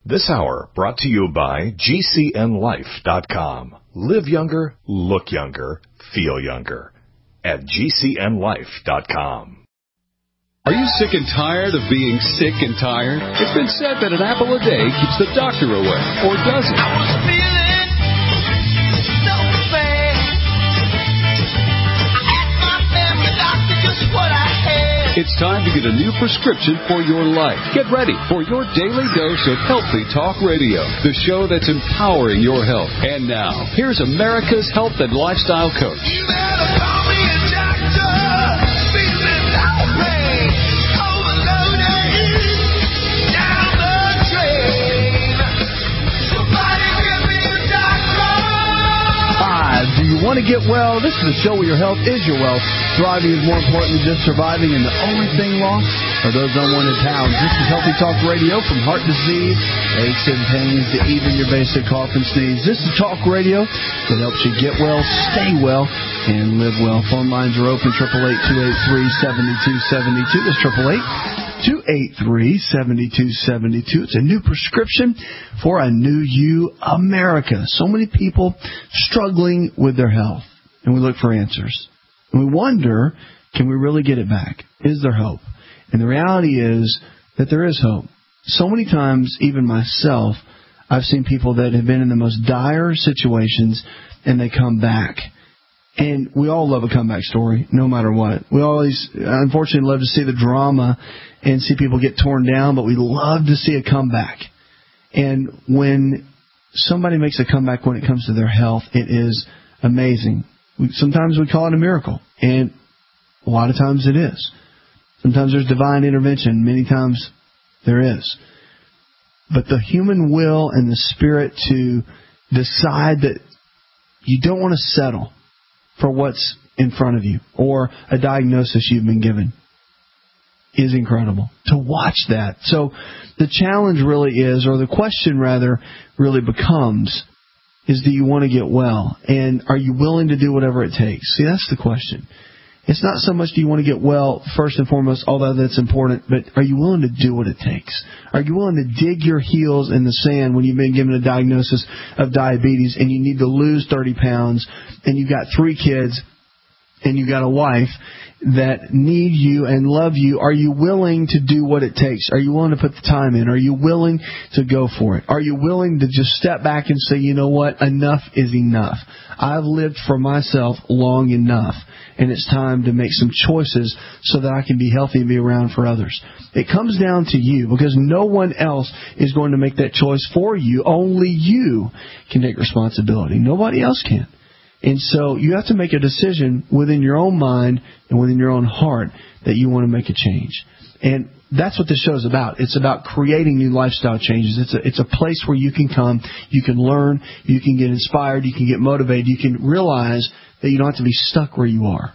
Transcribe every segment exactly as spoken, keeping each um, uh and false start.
This hour brought to you by G C N life dot com. Live younger, look younger, feel younger at G C N life dot com. Are you sick and tired of being sick and tired? It's been said that an apple a day keeps the doctor away, or does it? I was feeling so bad. I asked my family doctor just what I had. It's time to get a new prescription for your life. Get ready for your daily dose of Healthy Talk Radio, the show that's empowering your health. And now, here's America's health and lifestyle coach. You better call me a doctor. Feeling outraged, overloaded, down the drain. Somebody give me a doctor. Five. Do you want to get well? This is the show where your health is your wealth. Thriving is more important than just surviving, and the only thing lost are those unwanted pounds. This is Healthy Talk Radio, from heart disease, aches and pains, to even your basic cough and sneeze. This is Talk Radio that helps you get well, stay well, and live well. Phone lines are open, eight eight eight, two eight three, seven two seven two. That's eight eight eight, two eight three, seven two seven two. It's a new prescription for a new you, America. So many people struggling with their health, and we look for answers. And we wonder, can we really get it back? Is there hope? And the reality is that there is hope. So many times, even myself, I've seen people that have been in the most dire situations, and they come back. And we all love a comeback story, no matter what. We always, unfortunately, love to see the drama and see people get torn down, but we love to see a comeback. And when somebody makes a comeback when it comes to their health, it is amazing. We, sometimes we call it a miracle, and a lot of times it is. Sometimes there's divine intervention. Many times there is. But the human will and the spirit to decide that you don't want to settle for what's in front of you or a diagnosis you've been given is incredible. To watch that. So the challenge really is, or the question rather, really becomes, is do you want to get well? And are you willing to do whatever it takes? See, that's the question. It's not so much do you want to get well, first and foremost, although that's important, but are you willing to do what it takes? Are you willing to dig your heels in the sand when you've been given a diagnosis of diabetes and you need to lose thirty pounds and you've got three kids and you've got a wife that need you and love you? Are you willing to do what it takes? Are you willing to put the time in? Are you willing to go for it? Are you willing to just step back and say, you know what, enough is enough. I've lived for myself long enough, and it's time to make some choices so that I can be healthy and be around for others. It comes down to you, because no one else is going to make that choice for you. Only you can take responsibility. Nobody else can. And so you have to make a decision within your own mind and within your own heart that you want to make a change. And that's what this show is about. It's about creating new lifestyle changes. It's a, it's a place where you can come, you can learn, you can get inspired, you can get motivated, you can realize that you don't have to be stuck where you are,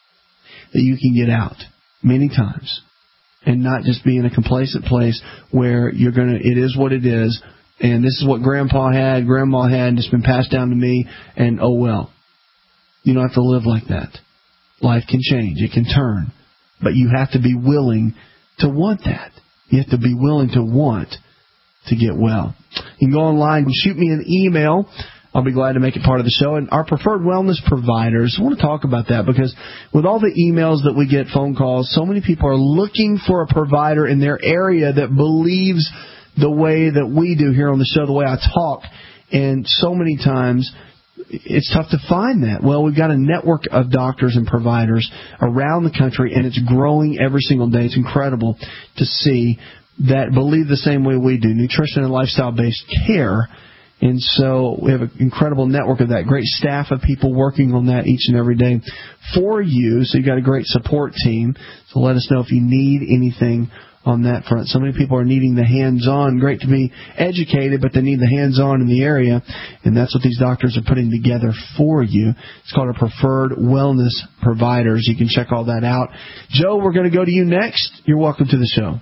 that you can get out many times and not just be in a complacent place where you're going to, it is what it is. And this is what Grandpa had, Grandma had, and it's been passed down to me, and oh well. You don't have to live like that. Life can change. It can turn. But you have to be willing to want that. You have to be willing to want to get well. You can go online and shoot me an email. I'll be glad to make it part of the show. And our preferred wellness providers, I want to talk about that, because with all the emails that we get, phone calls, so many people are looking for a provider in their area that believes the way that we do here on the show, the way I talk. And so many times it's tough to find that. Well, we've got a network of doctors and providers around the country, and it's growing every single day. It's incredible to see that believe the same way we do, nutrition and lifestyle-based care. And so we have an incredible network of that, great staff of people working on that each and every day for you. So you've got a great support team. So let us know if you need anything on that front. So many people are needing the hands-on. Great to be educated, but they need the hands-on in the area, and that's what these doctors are putting together for you. It's called a Preferred Wellness Providers. You can check all that out. Joe, we're going to go to you next. You're welcome to the show.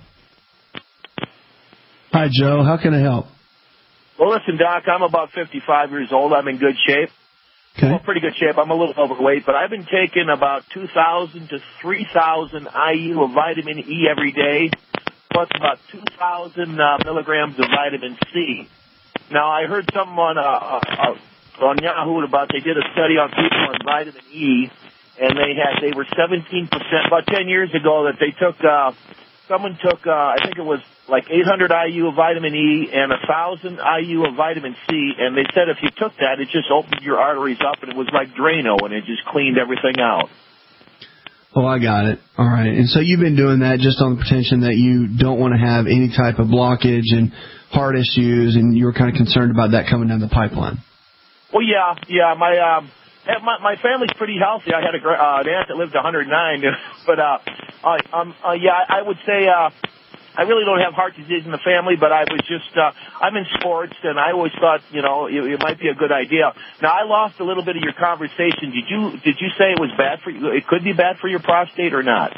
Hi, Joe. How can I help? Well, listen, Doc, I'm about fifty-five years old. I'm in good shape. Okay. Well, pretty good shape. I'm a little overweight, but I've been taking about two thousand to three thousand I U of vitamin E every day. plus about two thousand uh, milligrams of vitamin C. Now, I heard someone uh, uh, on Yahoo about they did a study on people on vitamin E, and they had they were seventeen percent, about ten years ago, that they took, uh, someone took, uh, I think it was like eight hundred I U of vitamin E and one thousand I U of vitamin C, and they said if you took that, it just opened your arteries up, and it was like Drano, and it just cleaned everything out. Oh, I got it. All right. And so you've been doing that just on the pretension that you don't want to have any type of blockage and heart issues, and you were kind of concerned about that coming down the pipeline. Well, yeah, yeah. My um, my, my family's pretty healthy. I had a, uh, an aunt that lived one hundred nine, but uh, uh, um, uh, yeah, I would say uh, I really don't have heart disease in the family, but I was just uh, I'm in sports, and I always thought, you know, it, it might be a good idea. Now, I lost a little bit of your conversation. Did you did you say it was bad for you? It could be bad for your prostate or not?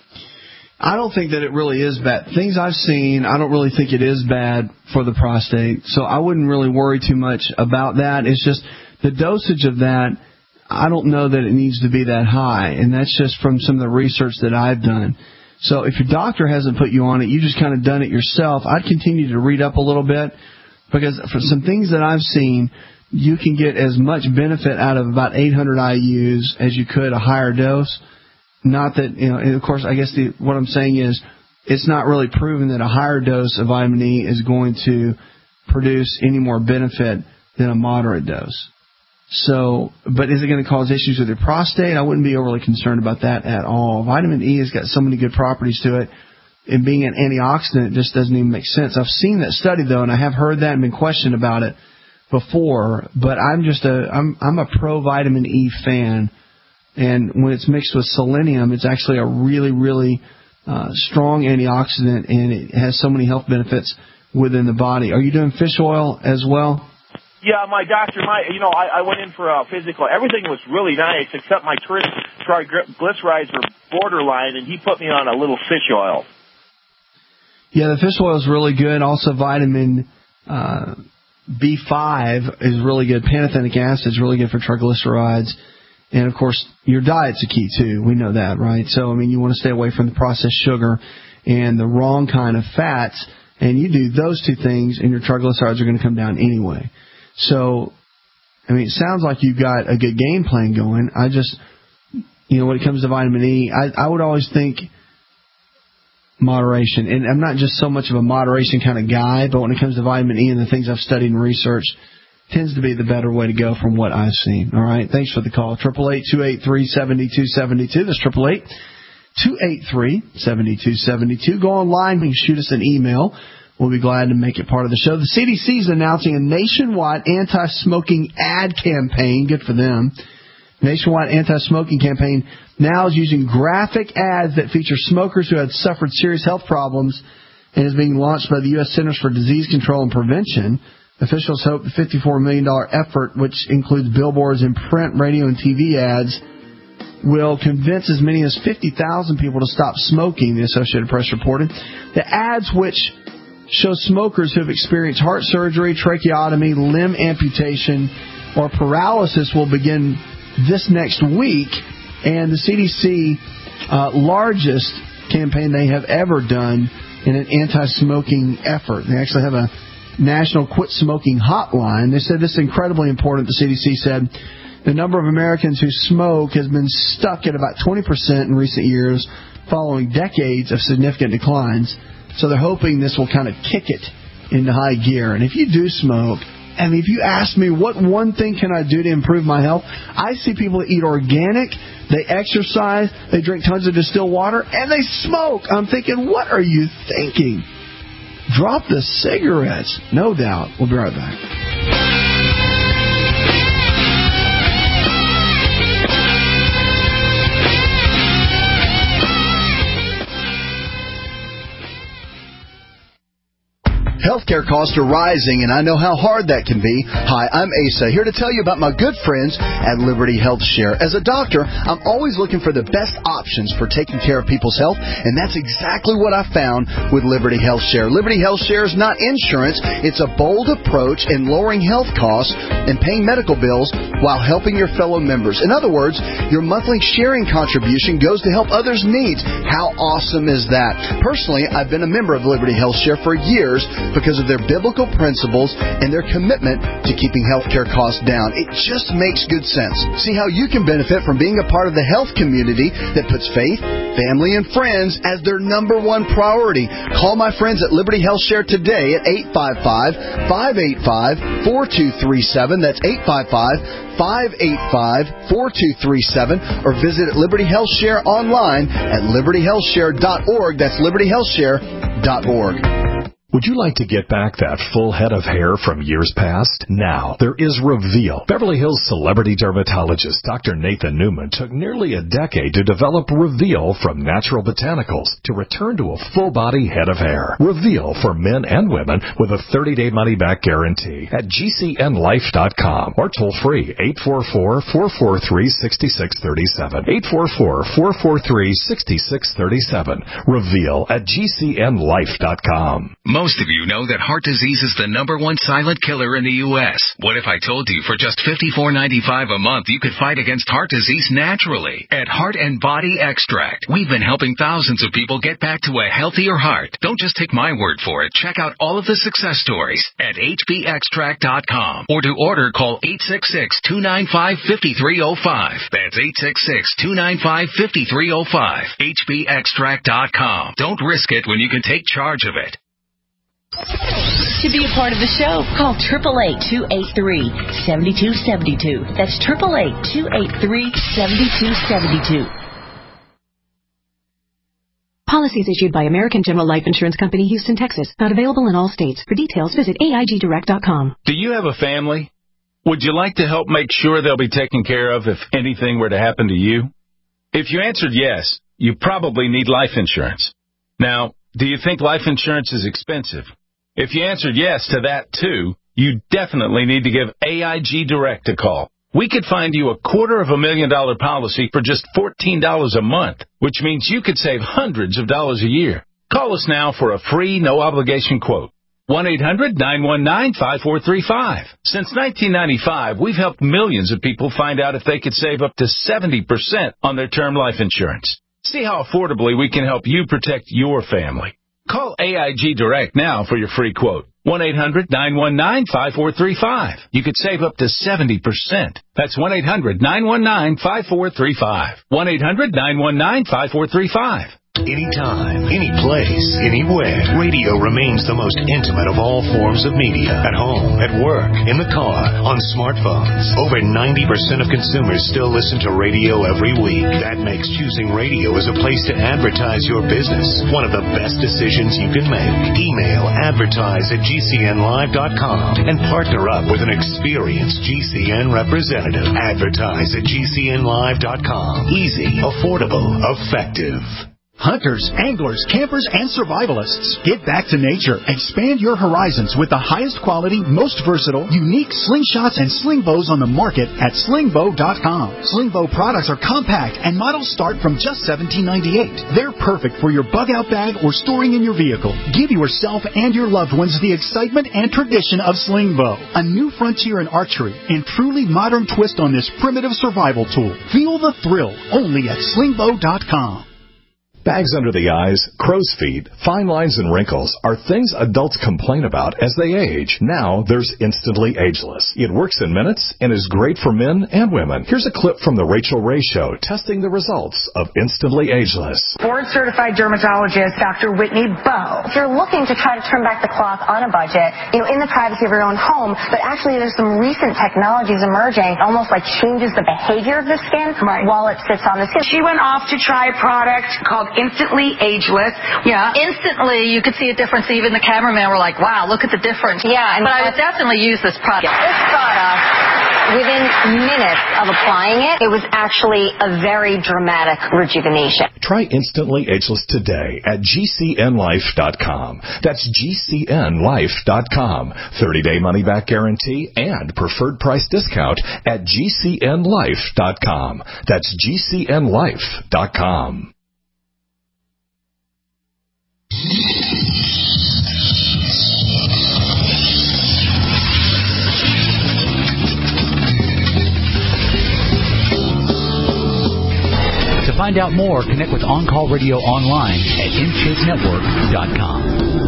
I don't think that it really is bad. Things I've seen, I don't really think it is bad for the prostate. So I wouldn't really worry too much about that. It's just the dosage of that, I don't know that it needs to be that high. And that's just from some of the research that I've done. So if your doctor hasn't put you on it, you just kind of done it yourself, I'd continue to read up a little bit, because for some things that I've seen, you can get as much benefit out of about eight hundred I U's as you could a higher dose. Not that, you know, and of course, I guess the, what I'm saying is it's not really proven that a higher dose of vitamin E is going to produce any more benefit than a moderate dose. So, but is it going to cause issues with your prostate? I wouldn't be overly concerned about that at all. Vitamin E has got so many good properties to it, and being an antioxidant just doesn't even make sense. I've seen that study, though, and I have heard that and been questioned about it before, but I'm just a, I'm, I'm a pro-vitamin E fan. And when it's mixed with selenium, it's actually a really, really uh, strong antioxidant, and it has so many health benefits within the body. Are you doing fish oil as well? Yeah, my doctor, my you know, I, I went in for a physical. Everything was really nice, except my triglycerides were borderline, and he put me on a little fish oil. Yeah, the fish oil is really good. Also, vitamin uh, B five is really good. Pantothenic acid is really good for triglycerides. And, of course, your diet's a key, too. We know that, right? So, I mean, you want to stay away from the processed sugar and the wrong kind of fats. And you do those two things, and your triglycerides are going to come down anyway. So, I mean, it sounds like you've got a good game plan going. I just, you know, when it comes to vitamin E, I, I would always think moderation. And I'm not just so much of a moderation kind of guy, but when it comes to vitamin E and the things I've studied and researched, tends to be the better way to go from what I've seen. All right, thanks for the call. triple eight, two eight three, seven two seven two. That's triple eight, two eight three, seven two seven two. Go online. You can shoot us an email. We'll be glad to make it part of the show. The C D C is announcing a nationwide anti-smoking ad campaign. Good for them. Nationwide anti-smoking campaign now is using graphic ads that feature smokers who had suffered serious health problems, and is being launched by the U S Centers for Disease Control and Prevention. Officials hope the fifty-four million dollars effort, which includes billboards and print, radio, and T V ads, will convince as many as fifty thousand people to stop smoking, the Associated Press reported. The ads, which show smokers who have experienced heart surgery, tracheotomy, limb amputation, or paralysis, will begin this next week. And the C D C, uh, largest campaign they have ever done in an anti-smoking effort. They actually have a National Quit Smoking Hotline. They said this is incredibly important. The C D C said the number of Americans who smoke has been stuck at about twenty percent in recent years, following decades of significant declines. So they're hoping this will kind of kick it into high gear. And if you do smoke, I mean, if you ask me what one thing can I do to improve my health, I see people that eat organic, they exercise, they drink tons of distilled water, and they smoke. I'm thinking, what are you thinking? Drop the cigarettes. No doubt. We'll be right back. Healthcare costs are rising, and I know how hard that can be. Hi, I'm Asa, here to tell you about my good friends at Liberty Health Share. As a doctor, I'm always looking for the best options for taking care of people's health, and that's exactly what I found with Liberty Health Share. Liberty Health Share is not insurance. It's a bold approach in lowering health costs and paying medical bills while helping your fellow members. In other words, your monthly sharing contribution goes to help others' needs. How awesome is that? Personally, I've been a member of Liberty Health Share for years because of their biblical principles and their commitment to keeping healthcare costs down. It just makes good sense. See how you can benefit from being a part of the health community that puts faith, family, and friends as their number one priority. Call my friends at Liberty Health Share today at eight five five, five eight five, four two three seven. That's eight five five, five eight five, four two three seven. Or visit Liberty Health Share online at liberty health share dot org. That's liberty health share dot org. Would you like to get back that full head of hair from years past? Now, there is Reveal. Beverly Hills celebrity dermatologist Doctor Nathan Newman took nearly a decade to develop Reveal from natural botanicals to return to a full-body head of hair. Reveal for men and women with a thirty-day money-back guarantee at G C N life dot com or toll-free eight four four, four four three, six six three seven. eight four four, four four three, six six three seven. Reveal at G C N life dot com. Most of you know that heart disease is the number one silent killer in the U S What if I told you for just fifty-four ninety-five a month you could fight against heart disease naturally? At Heart and Body Extract, we've been helping thousands of people get back to a healthier heart. Don't just take my word for it. Check out all of the success stories at H B extract dot com. Or to order, call eight six six, two nine five, five three zero five. That's eight six six, two nine five, five three zero five. H B extract dot com. Don't risk it when you can take charge of it. To be a part of the show, call eight eight eight, two eight three, seven two seven two. That's eight eight eight, two eight three, seven two seven two. Policies issued by American General Life Insurance Company, Houston, Texas. Not available in all states. For details, visit A I G direct dot com. Do you have a family? Would you like to help make sure they'll be taken care of if anything were to happen to you? If you answered yes, you probably need life insurance. Now, do you think life insurance is expensive? If you answered yes to that, too, you definitely need to give A I G Direct a call. We could find you a quarter of a million dollar policy for just fourteen dollars a month, which means you could save hundreds of dollars a year. Call us now for a free, no-obligation quote. one eight hundred, nine one nine, five four three five. Since nineteen ninety-five, we've helped millions of people find out if they could save up to seventy percent on their term life insurance. See how affordably we can help you protect your family. Call A I G Direct now for your free quote. one eight hundred, nine one nine, five four three five. You could save up to seventy percent. That's one eight hundred, nine one nine, five four three five. one eight hundred, nine one nine, five four three five. Anytime, any place, anywhere, radio remains the most intimate of all forms of media. At home, at work, in the car, on smartphones. Over ninety percent of consumers still listen to radio every week. That makes choosing radio as a place to advertise your business one of the best decisions you can make. Email advertise at G C N live dot com and partner up with an experienced G C N representative. Advertise at G C N live dot com. Easy, affordable, effective. Hunters, anglers, campers, and survivalists. Get back to nature. Expand your horizons with the highest quality, most versatile, unique slingshots and sling bows on the market at sling bow dot com. Sling bow products are compact and models start from just seventeen ninety-eight. They're perfect for your bug-out bag or storing in your vehicle. Give yourself and your loved ones the excitement and tradition of sling bow. A new frontier in archery and truly modern twist on this primitive survival tool. Feel the thrill only at sling bow dot com. Bags under the eyes, crow's feet, fine lines, and wrinkles are things adults complain about as they age. Now there's Instantly Ageless. It works in minutes and is great for men and women. Here's a clip from the Rachel Ray Show testing the results of Instantly Ageless. Board-certified dermatologist Doctor Whitney Bowe. If you're looking to try to turn back the clock on a budget, you know, in the privacy of your own home, but actually there's some recent technologies emerging, almost like changes the behavior of the skin right. while it sits on the skin. She went off to try a product called Instantly Ageless. Yeah. Instantly, you could see a difference. Even the cameraman were like, wow, look at the difference. Yeah. And but I would definitely use this product. This product within minutes of applying it, it was actually a very dramatic rejuvenation. Try Instantly Ageless today at G C N life dot com. That's G C N life dot com. thirty-day money-back guarantee and preferred price discount at G C N life dot com. That's G C N life dot com. To find out more, connect with On Call Radio online at in shape network dot com.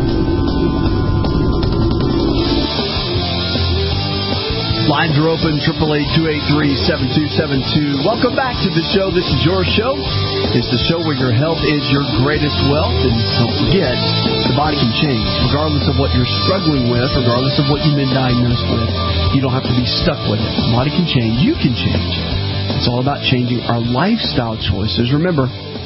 Lines are open, triple eight, two eight three, seven two seven two. Welcome back to the show. This is your show. It's the show where your health is your greatest wealth. And don't forget, the body can change. Regardless of what you're struggling with, regardless of what you've been diagnosed with, you don't have to be stuck with it. The body can change. You can change. It's all about changing our lifestyle choices. Remember,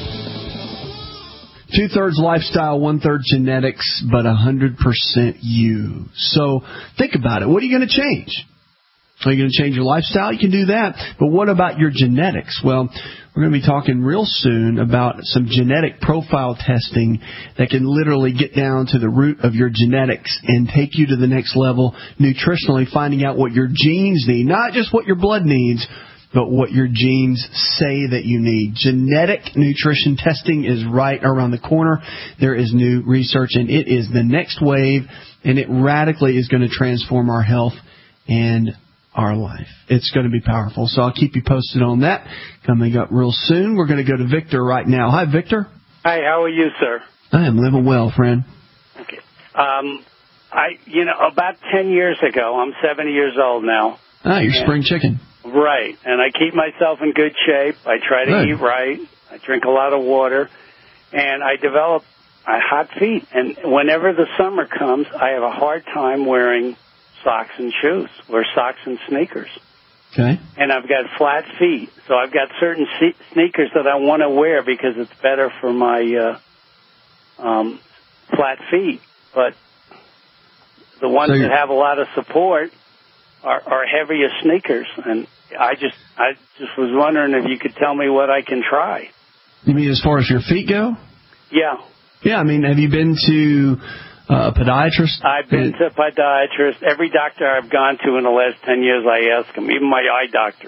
two-thirds lifestyle, one-third genetics, but one hundred percent you. So think about it. What are you going to change? Are you going to change your lifestyle? You can do that. But what about your genetics? Well, we're going to be talking real soon about some genetic profile testing that can literally get down to the root of your genetics and take you to the next level nutritionally, finding out what your genes need, not just what your blood needs, but what your genes say that you need. Genetic nutrition testing is right around the corner. There is new research, and it is the next wave, and it radically is going to transform our health and our life. It's going to be powerful. So I'll keep you posted on that. Coming up real soon, we're going to go to Victor right now. Hi, Victor. Hi, how are you, sir? I am living well, friend. Okay. Um, I, you know, about ten years ago, I'm seventy years old now. Ah, you're spring chicken. Right. And I keep myself in good shape. I try to Good. eat right. I drink a lot of water. And I develop uh, hot feet. And whenever the summer comes, I have a hard time wearing socks and shoes, or socks and sneakers. Okay. And I've got flat feet, so I've got certain se- sneakers that I want to wear because it's better for my uh, um, flat feet. But the ones so that have a lot of support are, are heavier sneakers, and I just I just was wondering if you could tell me what I can try. You mean as far as your feet go? Yeah. Yeah, I mean, have you been to Uh, a podiatrist? I've been to a podiatrist. Every doctor I've gone to in the last ten years, I ask them, even my eye doctor.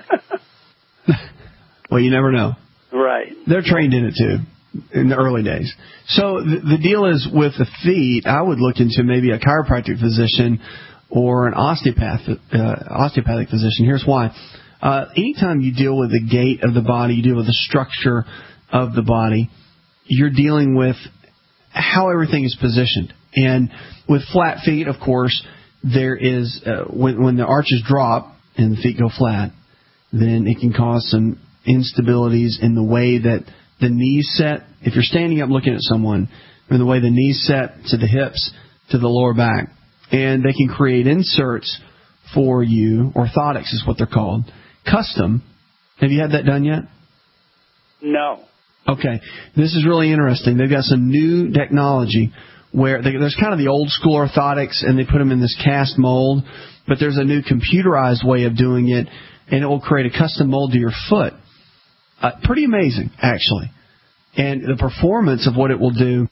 Well, you never know. Right. They're trained in it, too, in the early days. So the, the deal is with the feet, I would look into maybe a chiropractic physician or an osteopath, uh, osteopathic physician. Here's why. Uh, anytime you deal with the gait of the body, you deal with the structure of the body, you're dealing with how everything is positioned. And with flat feet, of course, there is, uh, when, when the arches drop and the feet go flat, then it can cause some instabilities in the way that the knees set. If you're standing up looking at someone, or the way the knees set to the hips, to the lower back, and they can create inserts for you. Orthotics is what they're called. Custom. Have you had that done yet? No. Okay, this is really interesting. They've got some new technology where they, there's kind of the old school orthotics, and they put them in this cast mold, but there's a new computerized way of doing it, and it will create a custom mold to your foot. Uh, pretty amazing, actually. And the performance of what it will do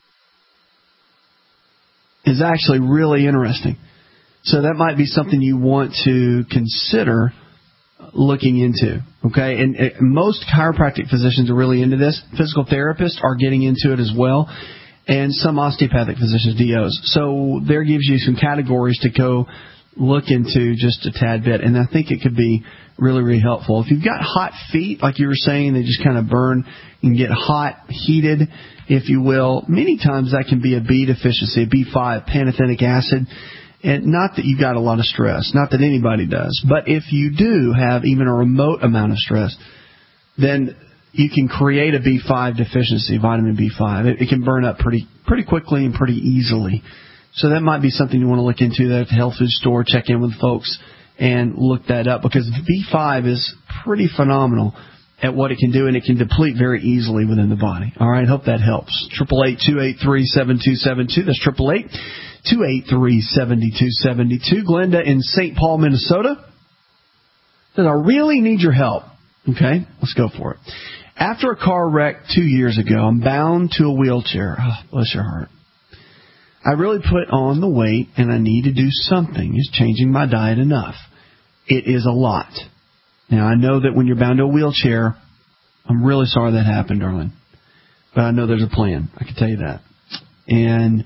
is actually really interesting. So that might be something you want to consider looking into, okay? And uh, most chiropractic physicians are really into this. Physical therapists are getting into it as well, and some osteopathic physicians, D Os. So there gives you some categories to go look into just a tad bit, and I think it could be really, really helpful. If you've got hot feet, like you were saying, they just kind of burn and get hot, heated, if you will, many times that can be a B deficiency, a B five, pantothenic acid. And not that you've got a lot of stress, not that anybody does, but if you do have even a remote amount of stress, then you can create a B five deficiency, vitamin B five. It, it can burn up pretty pretty quickly and pretty easily. So that might be something you want to look into there at the health food store, check in with folks, and look that up, because B five is pretty phenomenal at what it can do, and it can deplete very easily within the body. All right, hope that helps. Triple eight two eight three seven two seven two. That's triple eight two eight three seven two seven two. Glenda in Saint Paul, Minnesota. Says, I really need your help. Okay, let's go for it. After a car wreck two years ago, I'm bound to a wheelchair. Oh, bless your heart. I really put on the weight, and I need to do something. Is changing my diet enough? It is a lot. Now, I know that when you're bound to a wheelchair, I'm really sorry that happened, darling. But I know there's a plan. I can tell you that. And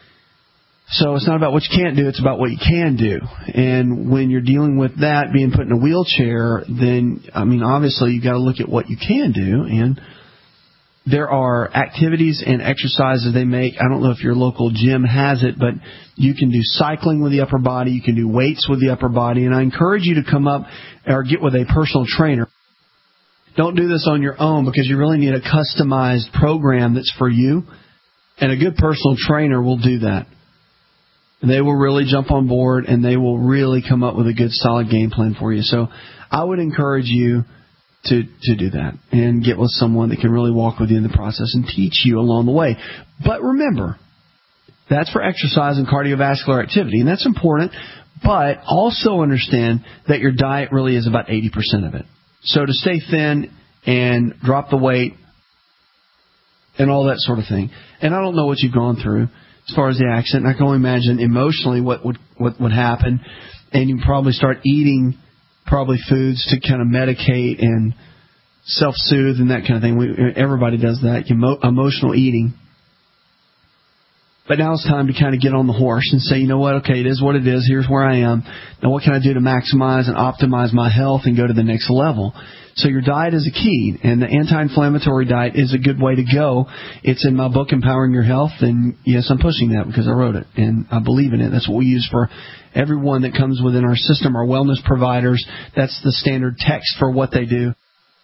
so it's not about what you can't do. It's about what you can do. And when you're dealing with that, being put in a wheelchair, then, I mean, obviously you've got to look at what you can do. And there are activities and exercises they make. I don't know if your local gym has it, but you can do cycling with the upper body. You can do weights with the upper body. And I encourage you to come up or get with a personal trainer. Don't do this on your own because you really need a customized program that's for you. And a good personal trainer will do that. They will really jump on board and they will really come up with a good solid game plan for you. So I would encourage you to to do that and get with someone that can really walk with you in the process and teach you along the way. But remember, that's for exercise and cardiovascular activity, and that's important. But also understand that your diet really is about eighty percent of it. So to stay thin and drop the weight and all that sort of thing. And I don't know what you've gone through as far as the accident. I can only imagine emotionally what would what would happen. And you probably start eating probably foods to kind of medicate and self-soothe and that kind of thing. We, everybody does that, emo, emotional eating. But now it's time to kind of get on the horse and say, you know what, okay, it is what it is. Here's where I am. Now what can I do to maximize and optimize my health and go to the next level? So your diet is a key, and the anti-inflammatory diet is a good way to go. It's in my book, Empowering Your Health, and yes, I'm pushing that because I wrote it, and I believe in it. That's what we use for everyone that comes within our system, our wellness providers. That's the standard text for what they do.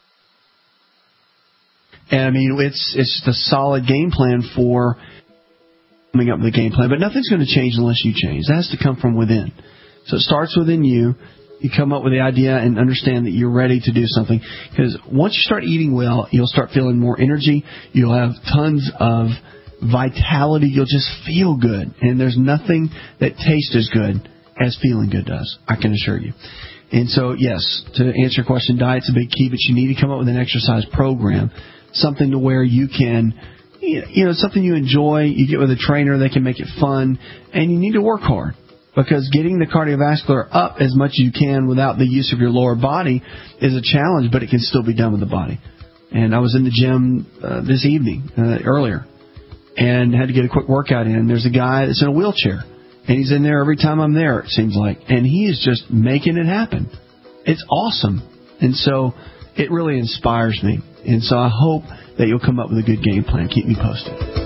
And, I mean, it's it's the solid game plan for coming up with a game plan. But nothing's going to change unless you change. That has to come from within. So it starts within you. You come up with the idea and understand that you're ready to do something. Because once you start eating well, you'll start feeling more energy. You'll have tons of vitality. You'll just feel good. And there's nothing that tastes as good as feeling good does, I can assure you. And so, yes, to answer your question, diet's a big key, but you need to come up with an exercise program, something to where you can, you know, something you enjoy. You get with a trainer, they can make it fun, and you need to work hard. Because getting the cardiovascular up as much as you can without the use of your lower body is a challenge, but it can still be done with the body. And I was in the gym uh, this evening, uh, earlier, and had to get a quick workout in. There's a guy that's in a wheelchair, and he's in there every time I'm there, it seems like. And he is just making it happen. It's awesome. And so it really inspires me. And so I hope that you'll come up with a good game plan. Keep me posted.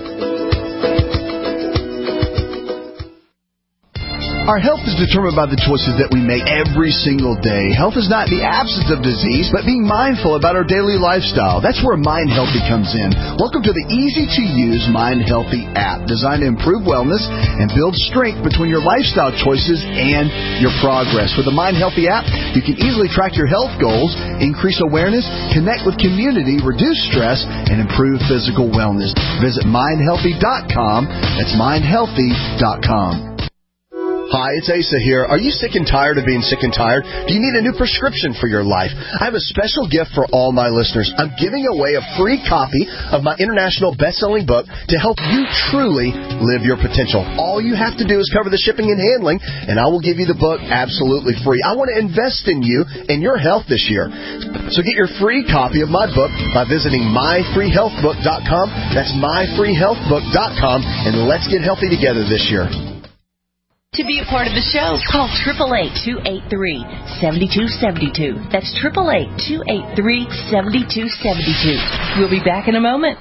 Our health is determined by the choices that we make every single day. Health is not the absence of disease, but being mindful about our daily lifestyle. That's where Mind Healthy comes in. Welcome to the easy-to-use Mind Healthy app, designed to improve wellness and build strength between your lifestyle choices and your progress. With the Mind Healthy app, you can easily track your health goals, increase awareness, connect with community, reduce stress, and improve physical wellness. Visit mind healthy dot com. That's mind healthy dot com. Hi, it's Asa here. Are you sick and tired of being sick and tired? Do you need a new prescription for your life? I have a special gift for all my listeners. I'm giving away a free copy of my international best-selling book to help you truly live your potential. All you have to do is cover the shipping and handling, and I will give you the book absolutely free. I want to invest in you and your health this year. So get your free copy of my book by visiting my free health book dot com. That's my free health book dot com, and let's get healthy together this year. To be a part of the show, call eight eight eight, two eight three, seven two seven two. That's eight eight eight, two eight three, seven two seven two. We'll be back in a moment.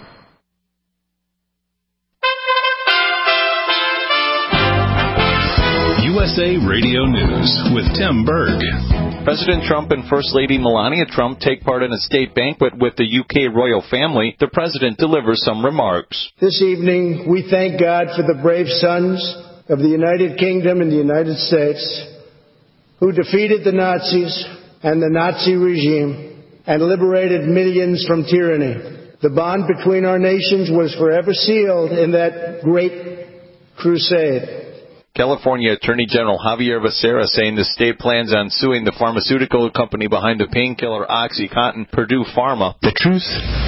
U S A Radio News with Tim Berg. President Trump and First Lady Melania Trump take part in a state banquet with the U K royal family. The president delivers some remarks. This evening, we thank God for the brave sons of the United Kingdom and the United States who defeated the Nazis and the Nazi regime and liberated millions from tyranny. The bond between our nations was forever sealed in that great crusade. California Attorney General Javier Becerra saying the state plans on suing the pharmaceutical company behind the painkiller OxyContin, Purdue Pharma. The truth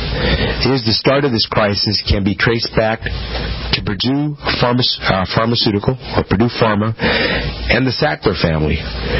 is the start of this crisis can be traced back to Purdue Pharma, uh, Pharmaceutical, or Purdue Pharma, and the Sackler family,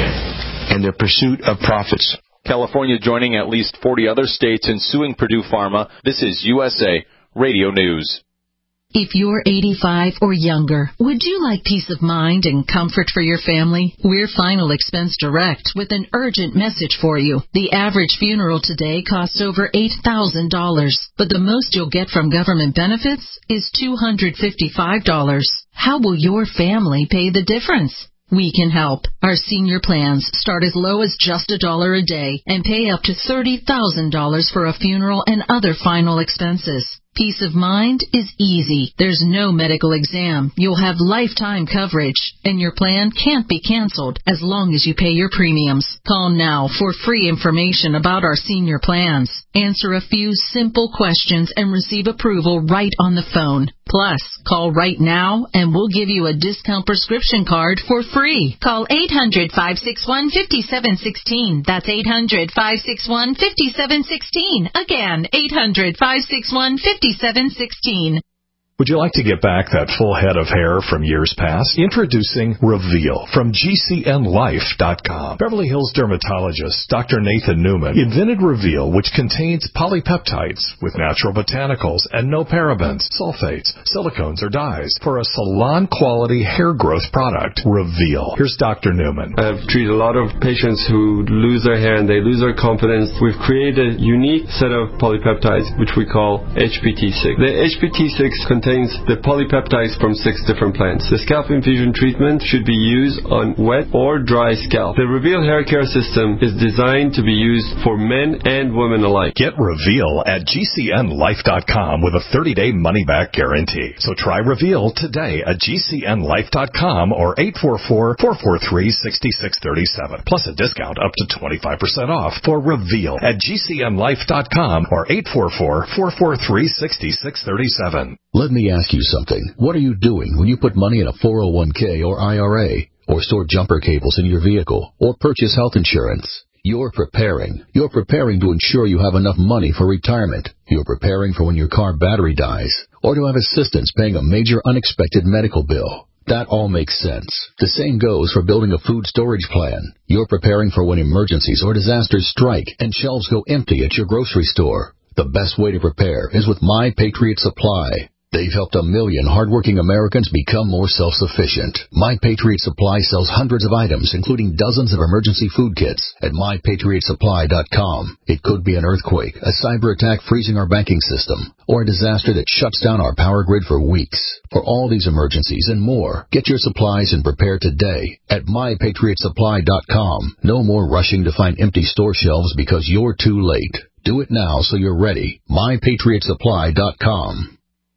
and their pursuit of profits. California joining at least forty other states in suing Purdue Pharma. This is U S A Radio News. If you're eighty-five or younger, would you like peace of mind and comfort for your family? We're Final Expense Direct with an urgent message for you. The average funeral today costs over eight thousand dollars, but the most you'll get from government benefits is two hundred fifty-five dollars. How will your family pay the difference? We can help. Our senior plans start as low as just a dollar a day and pay up to thirty thousand dollars for a funeral and other final expenses. Peace of mind is easy. There's no medical exam. You'll have lifetime coverage, and your plan can't be canceled as long as you pay your premiums. Call now for free information about our senior plans. Answer a few simple questions and receive approval right on the phone. Plus, call right now and we'll give you a discount prescription card for free. Call eight hundred, five six one, five seven one six. That's eight hundred, five six one, five seven one six. Again, eight hundred, five six one, five seven one six. Would you like to get back that full head of hair from years past? Introducing Reveal from G C N Life dot com. Beverly Hills dermatologist Doctor Nathan Newman invented Reveal, which contains polypeptides with natural botanicals and no parabens, sulfates, silicones, or dyes for a salon-quality hair growth product. Reveal. Here's Doctor Newman. I've treated a lot of patients who lose their hair and they lose their confidence. We've created a unique set of polypeptides, which we call H P T six. The H P T six contains the polypeptides from six different plants. The scalp infusion treatment should be used on wet or dry scalp. The Reveal hair care system is designed to be used for men and women alike. Get Reveal at G C N Life dot com with a thirty-day money-back guarantee. So try Reveal today at G C N Life dot com or eight four four, four four three, six six three seven. Plus a discount up to twenty-five percent off for Reveal at G C N Life dot com or eight four four, four four three, six six three seven. Let me ask you something. What are you doing when you put money in a four oh one k or I R A, or store jumper cables in your vehicle, or purchase health insurance? You're preparing. You're preparing to ensure you have enough money for retirement. You're preparing for when your car battery dies, or to have assistance paying a major unexpected medical bill. That all makes sense. The same goes for building a food storage plan. You're preparing for when emergencies or disasters strike and shelves go empty at your grocery store. The best way to prepare is with My Patriot Supply. They've helped a million hardworking Americans become more self-sufficient. My Patriot Supply sells hundreds of items, including dozens of emergency food kits at my patriot supply dot com. It could be an earthquake, a cyber attack freezing our banking system, or a disaster that shuts down our power grid for weeks. For all these emergencies and more, get your supplies and prepare today at my patriot supply dot com. No more rushing to find empty store shelves because you're too late. Do it now so you're ready. my patriot supply dot com.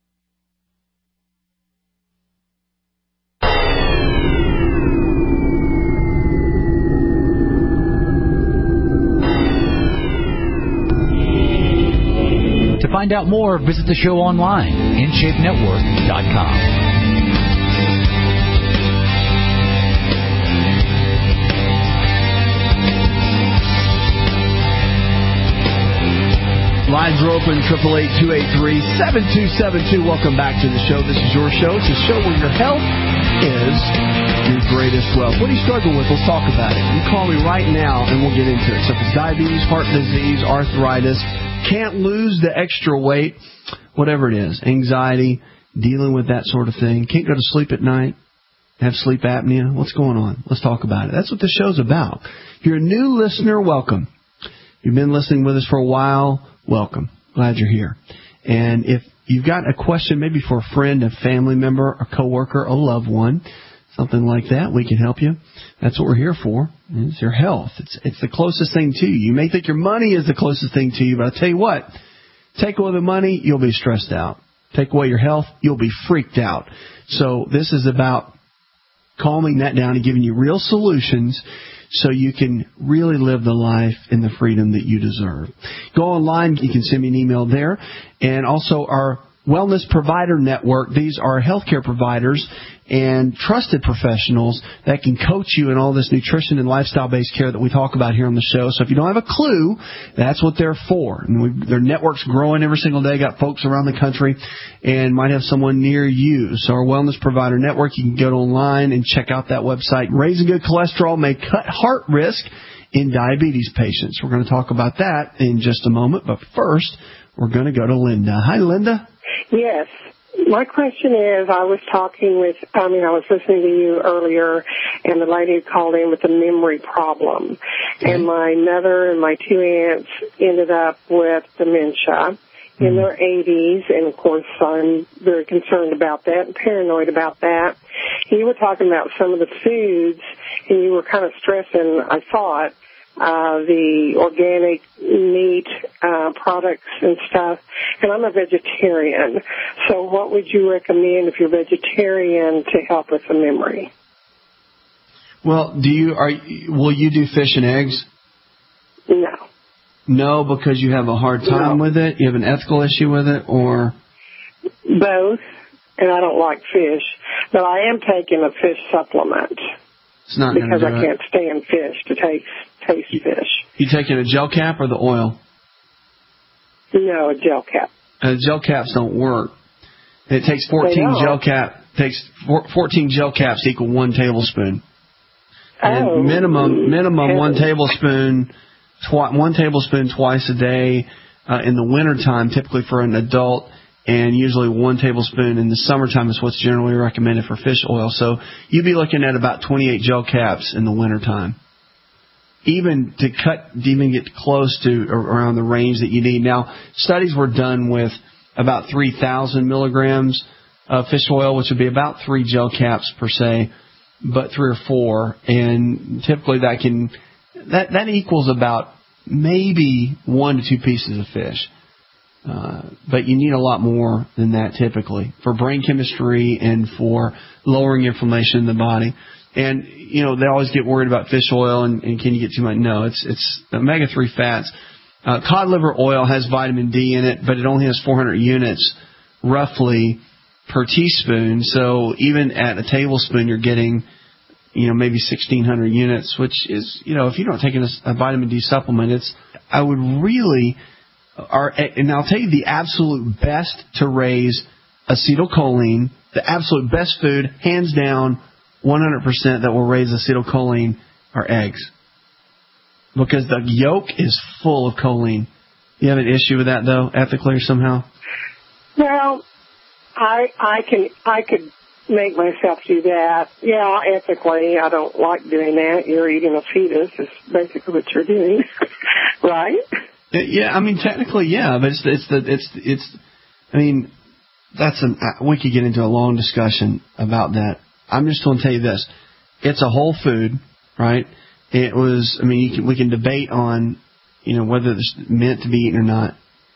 To find out more, visit the show online, in shape network dot com. Lines are open, triple eight, two eight three, seven two seven two. Welcome back to the show. This is your show. It's a show where your health is your greatest wealth. What do you struggle with? Let's talk about it. You call me right now and we'll get into it. So if it's diabetes, heart disease, arthritis, can't lose the extra weight, whatever it is, anxiety, dealing with that sort of thing, can't go to sleep at night, have sleep apnea, what's going on? Let's talk about it. That's what this show's about. If you're a new listener, welcome. If you've been listening with us for a while, welcome. Glad you're here. And if you've got a question maybe for a friend, a family member, a coworker, a loved one, something like that, we can help you. That's what we're here for. It's your health. It's it's the closest thing to you. You may think your money is the closest thing to you, but I'll tell you what, take away the money, you'll be stressed out. Take away your health, you'll be freaked out. So this is about calming that down and giving you real solutions so you can really live the life and the freedom that you deserve. Go online. You can send me an email there. And also our Wellness Provider Network. These are healthcare providers, and trusted professionals that can coach you in all this nutrition and lifestyle-based care that we talk about here on the show. So if you don't have a clue, that's what they're for. And we, their network's growing every single day, got folks around the country, and might have someone near you. So our Wellness Provider Network, you can go online and check out that website. Raising good cholesterol may cut heart risk in diabetes patients. We're going to talk about that in just a moment, but first, we're going to go to Linda. Hi, Linda. Yes. My question is, I was talking with, I mean, I was listening to you earlier, and the lady who called in with a memory problem. Okay. And my mother and my two aunts ended up with dementia mm-hmm. in their eighties, and, of course, I'm very concerned about that and paranoid about that. And you were talking about some of the foods, and you were kind of stressing, I thought, uh, the organic meat uh, products and stuff. And I'm a vegetarian. So what would you recommend if you're vegetarian to help with the memory? Well, do you are will you do fish and eggs? No. No, because you have a hard time no. with it? You have an ethical issue with it, or? Both, and I don't like fish. But I am taking a fish supplement. It's not because I it. can't stand fish to taste taste fish. You taking a gel cap or the oil? No, a gel cap. Uh, gel caps don't work. It takes fourteen gel cap takes fourteen gel caps to equal one tablespoon. And oh, minimum minimum heavens. one tablespoon twi- one tablespoon twice a day uh, in the wintertime, typically for an adult. And usually one tablespoon in the summertime is what's generally recommended for fish oil. So you'd be looking at about twenty-eight gel caps in the wintertime. Even to cut, to even get close to around the range that you need. Now, studies were done with about three thousand milligrams of fish oil, which would be about three gel caps per se, but three or four. And typically that can, that, that equals about maybe one to two pieces of fish. Uh, but you need a lot more than that typically for brain chemistry and for lowering inflammation in the body. And, you know, they always get worried about fish oil and, and can you get too much? No, it's it's omega three fats. Uh, cod liver oil has vitamin D in it, but it only has four hundred units roughly per teaspoon. So even at a tablespoon, you're getting, you know, maybe sixteen hundred units, which is, you know, if you're not taking a, a vitamin D supplement, it's, I would really... Are, and I'll tell you the absolute best to raise acetylcholine, the absolute best food, hands down, one hundred percent that will raise acetylcholine are eggs. Because the yolk is full of choline. You have an issue with that, though, ethically or somehow? Well, I I can I could make myself do that. Yeah, ethically, I don't like doing that. You're eating a fetus is basically what you're doing, right? Yeah, I mean, technically, yeah, but it's it's the it's it's. I mean, that's an we could get into a long discussion about that. I'm just going to tell you this: it's a whole food, right? It was. I mean, you can, we can debate on, you know, whether it's meant to be eaten or not,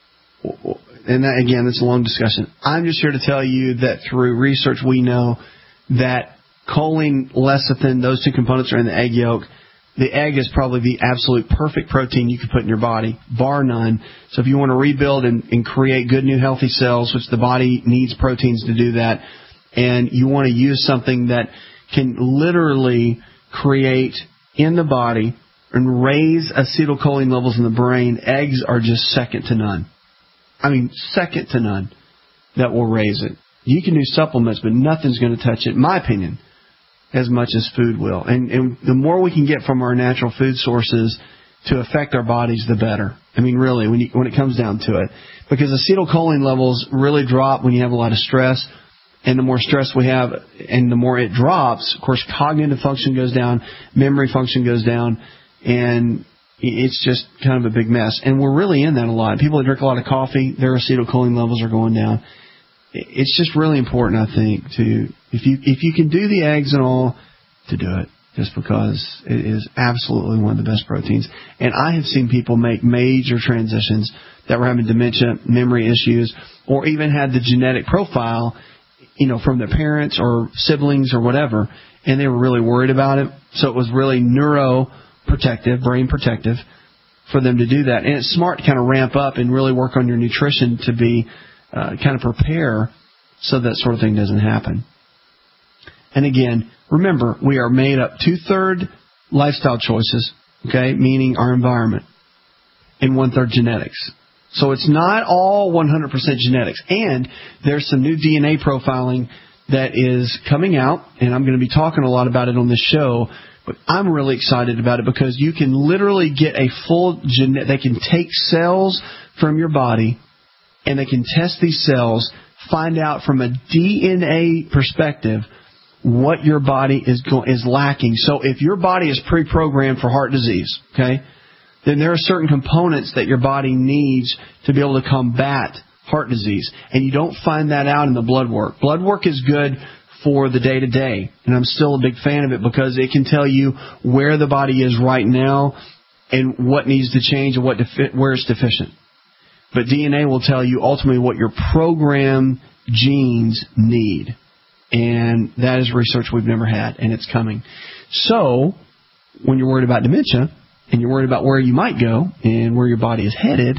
and that, again, that's a long discussion. I'm just here to tell you that through research, we know that choline, lecithin, those two components are in the egg yolk. The egg is probably the absolute perfect protein you could put in your body, bar none. So if you want to rebuild and, and create good new healthy cells, which the body needs proteins to do that, and you want to use something that can literally create in the body and raise acetylcholine levels in the brain, eggs are just second to none. I mean, second to none that will raise it. You can do supplements, but nothing's going to touch it, in my opinion, as much as food will. And, and the more we can get from our natural food sources to affect our bodies, the better. I mean, really, when you, when it comes down to it. Because acetylcholine levels really drop when you have a lot of stress. And the more stress we have and the more it drops, of course, cognitive function goes down, memory function goes down, and it's just kind of a big mess. And we're really in that a lot. People that drink a lot of coffee, their acetylcholine levels are going down. It's just really important, I think, to if you if you can do the eggs and all, to do it, just because it is absolutely one of the best proteins. And I have seen people make major transitions that were having dementia, memory issues, or even had the genetic profile, you know, from their parents or siblings or whatever, and they were really worried about it. So it was really neuroprotective, brain protective, for them to do that. And it's smart to kind of ramp up and really work on your nutrition to be Uh, kind of prepare so that sort of thing doesn't happen. And again, remember, we are made up two-thirds lifestyle choices, okay, meaning our environment, and one-third genetics. So it's not all one hundred percent genetics. And there's some new D N A profiling that is coming out, and I'm going to be talking a lot about it on this show, but I'm really excited about it because you can literally get a full genetic. They can take cells from your body, and they can test these cells, find out from a D N A perspective what your body is go- is lacking. So if your body is pre-programmed for heart disease, okay, then there are certain components that your body needs to be able to combat heart disease. And you don't find that out in the blood work. Blood work is good for the day-to-day, and I'm still a big fan of it because it can tell you where the body is right now and what needs to change and what defi- where it's deficient. But D N A will tell you ultimately what your programmed genes need. And that is research we've never had, and it's coming. So when you're worried about dementia and you're worried about where you might go and where your body is headed,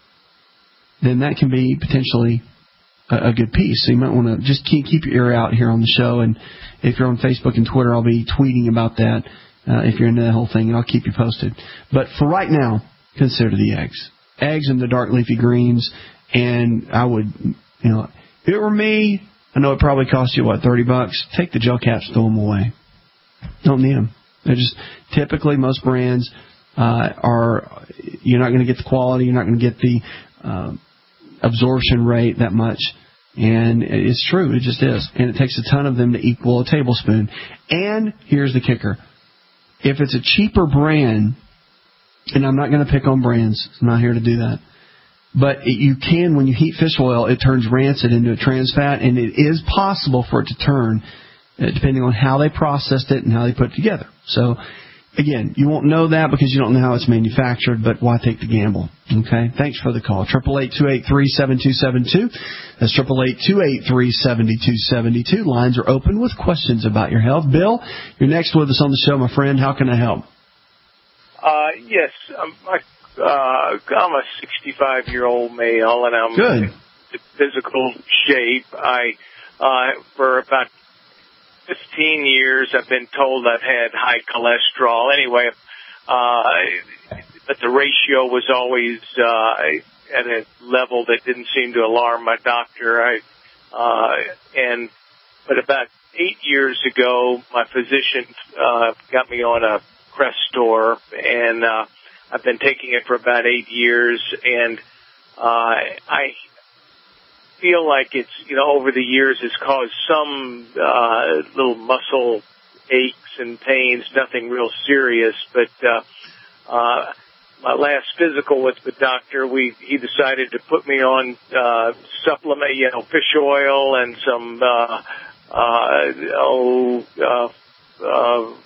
then that can be potentially a, a good piece. So you might want to just keep, keep your ear out here on the show. And if you're on Facebook and Twitter, I'll be tweeting about that uh, if you're into that whole thing, and I'll keep you posted. But for right now, consider the eggs. Eggs and the dark leafy greens. And I would, you know, if it were me, I know it probably cost you, what, thirty bucks? Take the gel caps, throw them away. Don't need them. They're just, typically, most brands uh, are, you're not going to get the quality, you're not going to get the uh, absorption rate that much. And it's true, it just is. And it takes a ton of them to equal a tablespoon. And here's the kicker. If it's a cheaper brand, and I'm not going to pick on brands, I'm not here to do that, but it, you can, when you heat fish oil, it turns rancid into a trans fat, and it is possible for it to turn, uh, depending on how they processed it and how they put it together. So, again, you won't know that because you don't know how it's manufactured, but why take the gamble? Okay? Thanks for the call. eight eight eight, two eight three, seven two seven two. That's eight eight eight, two eight three, seven two seven two. Lines are open with questions about your health. Bill, you're next with us on the show, my friend. How can I help? Uh, yes, um, I Uh, I'm a sixty-five-year-old male, and I'm Good. in physical shape. I, uh, for about fifteen years, I've been told I've had high cholesterol. Anyway, uh, but the ratio was always uh, at a level that didn't seem to alarm my doctor. I, uh, and but about eight years ago, my physician uh, got me on a Crestor, and uh, I've been taking it for about eight years, and uh, I feel like it's, you know, over the years has caused some uh, little muscle aches and pains, nothing real serious. But uh, uh, my last physical with the doctor, we he decided to put me on uh, supplement, you know, fish oil and some uh, uh, oh, uh, uh,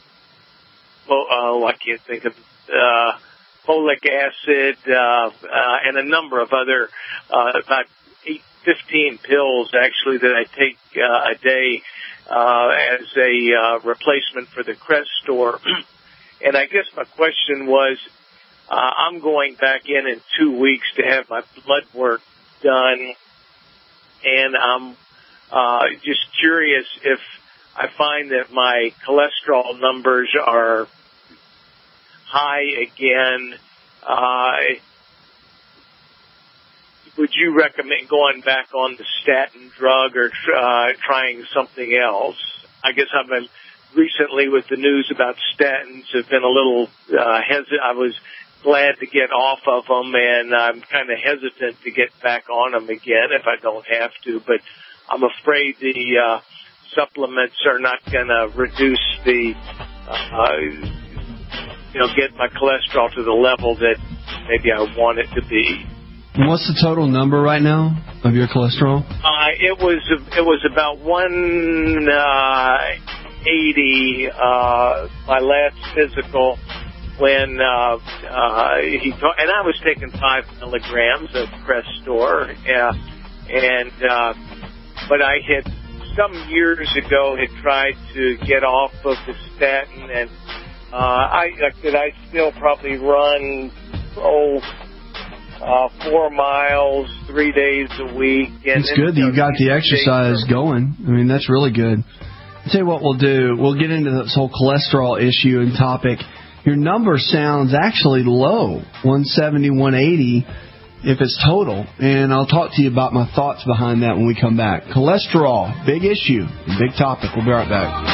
oh, I can't think of. Uh, folic acid, uh, uh, and a number of other, uh, about eight, fifteen pills actually that I take, uh, a day, uh, as a, uh, replacement for the Crestor. And I guess my question was, uh, I'm going back in in two weeks to have my blood work done, and I'm, uh, just curious if I find that my cholesterol numbers are high again. Uh, would you recommend going back on the statin drug or uh, trying something else? I guess I've been recently with the news about statins have been a little uh, hesitant. I was glad to get off of them, and I'm kind of hesitant to get back on them again if I don't have to. But I'm afraid the uh, supplements are not going to reduce the uh, you know, get my cholesterol to the level that maybe I want it to be. And what's the total number right now of your cholesterol? Uh, it was it was about one eighty. Uh, my last physical when uh, uh, he ta- and I was taking five milligrams of Crestor, uh, and uh, but I had some years ago had tried to get off of the statin and. Uh, I, like I said, I still probably run, oh, uh, four miles, three days a week. And it's good that you got the exercise going. I mean, that's really good. I'll tell you what we'll do. We'll get into this whole cholesterol issue and topic. Your number sounds actually low, one seventy, one eighty, if it's total. And I'll talk to you about my thoughts behind that when we come back. Cholesterol, big issue, big topic. We'll be right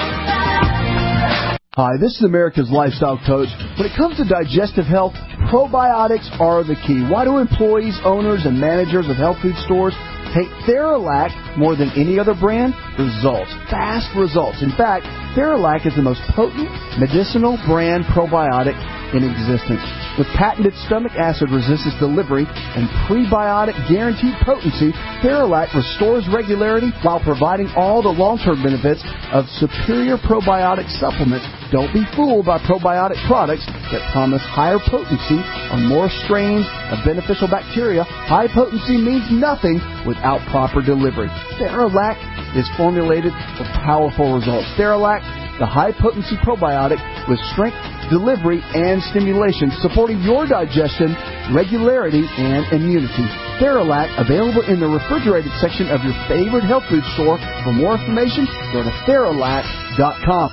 back. Hi, this is America's Lifestyle Coach. When it comes to digestive health, probiotics are the key. Why do employees, owners, and managers of health food stores take Theralac more than any other brand? Results. Fast results. In fact, Theralac is the most potent medicinal brand probiotic in existence. With patented stomach acid resistance delivery and prebiotic guaranteed potency, Theralac restores regularity while providing all the long-term benefits of superior probiotic supplements. Don't be fooled by probiotic products that promise higher potency on more strains of beneficial bacteria. High potency means nothing without proper delivery. Theralac is formulated for powerful results. Theralac, the high-potency probiotic with strength, delivery, and stimulation, supporting your digestion, regularity, and immunity. Theralac, available in the refrigerated section of your favorite health food store. For more information, go to Theralac dot com.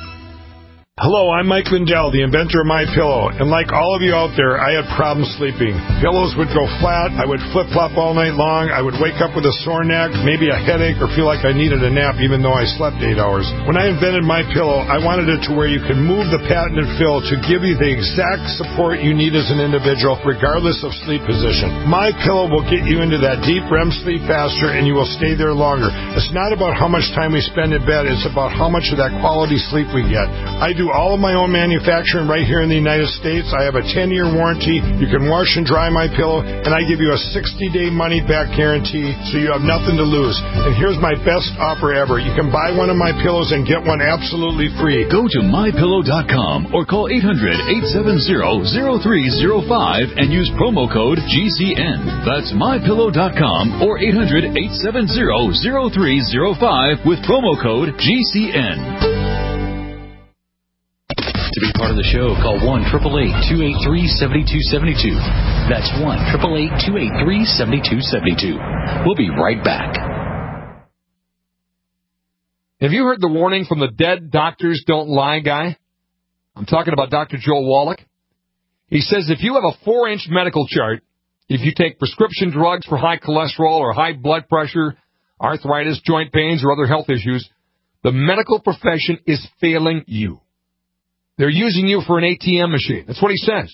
Hello, I'm Mike Lindell, the inventor of MyPillow, and like all of you out there, I had problems sleeping. Pillows would go flat, I would flip-flop all night long, I would wake up with a sore neck, maybe a headache, or feel like I needed a nap even though I slept eight hours. When I invented MyPillow, I wanted it to where you can move the patented fill to give you the exact support you need as an individual, regardless of sleep position. MyPillow will get you into that deep R E M sleep faster, and you will stay there longer. It's not about how much time we spend in bed, it's about how much of that quality sleep we get. I do all of my own manufacturing right here in the United States. I have a ten-year warranty. You can wash and dry my pillow, and I give you a sixty-day money-back guarantee, so you have nothing to lose. And here's my best offer ever. You can buy one of my pillows and get one absolutely free. Go to my pillow dot com or call eight hundred, eight seven zero, zero three zero five and use promo code G C N. That's my pillow dot com or eight hundred, eight seven zero, zero three zero five with promo code G C N. To be part of the show, call one eight eight eight, two eight three, seven two seven two. That's one eight eight eight, two eight three, seven two seven two. We'll be right back. Have you heard the warning from the dead doctors don't lie guy? I'm talking about Doctor Joel Wallach. He says if you have a four-inch medical chart, if you take prescription drugs for high cholesterol or high blood pressure, arthritis, joint pains, or other health issues, the medical profession is failing you. They're using you for an A T M machine. That's what he says.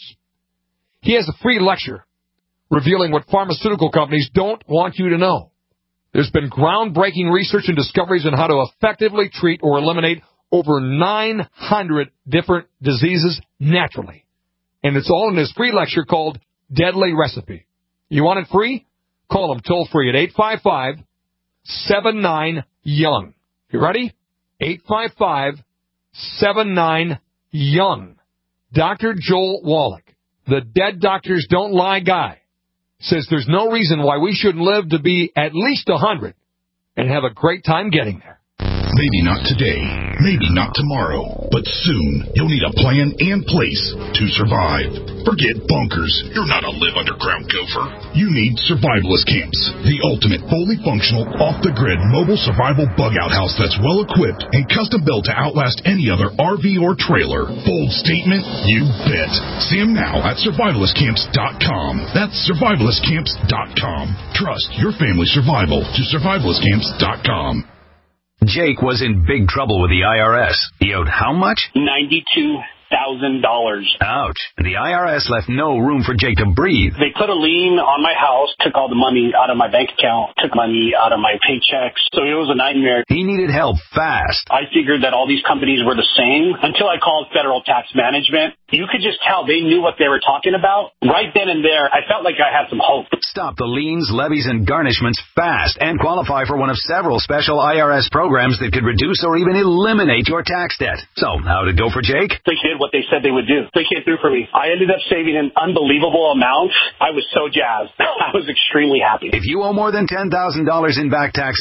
He has a free lecture revealing what pharmaceutical companies don't want you to know. There's been groundbreaking research and discoveries on how to effectively treat or eliminate over nine hundred different diseases naturally. And it's all in this free lecture called Deadly Recipe. You want it free? Call him toll free at eight five five, seven nine, young. You ready? eight five five, seven nine, young. Doctor Joel Wallach, the dead doctors don't lie guy, says there's no reason why we shouldn't live to be at least one hundred and have a great time getting there. Maybe not today, maybe not tomorrow, but soon you'll need a plan and place to survive. Forget bunkers. You're not a live underground gopher. You need survivalist camps, the ultimate fully functional, off-the-grid mobile survival bug-out house that's well-equipped and custom-built to outlast any other R V or trailer. Bold statement? You bet. See them now at survivalist camps dot com. That's survivalist camps dot com. Trust your family's survival to survivalist camps dot com. Jake was in big trouble with the I R S. He owed how much? ninety-two thousand dollars. Ouch. And the I R S left no room for Jake to breathe. They put a lien on my house, took all the money out of my bank account, took money out of my paychecks. So it was a nightmare. He needed help fast. I figured that all these companies were the same until I called Federal Tax Management. You could just tell they knew what they were talking about. Right then and there, I felt like I had some hope. Stop the liens, levies, and garnishments fast and qualify for one of several special I R S programs that could reduce or even eliminate your tax debt. So, how'd it go for Jake? They did what they said they would do. They came through for me. I ended up saving an unbelievable amount. I was so jazzed. I was extremely happy. If you owe more than ten thousand dollars in back taxes,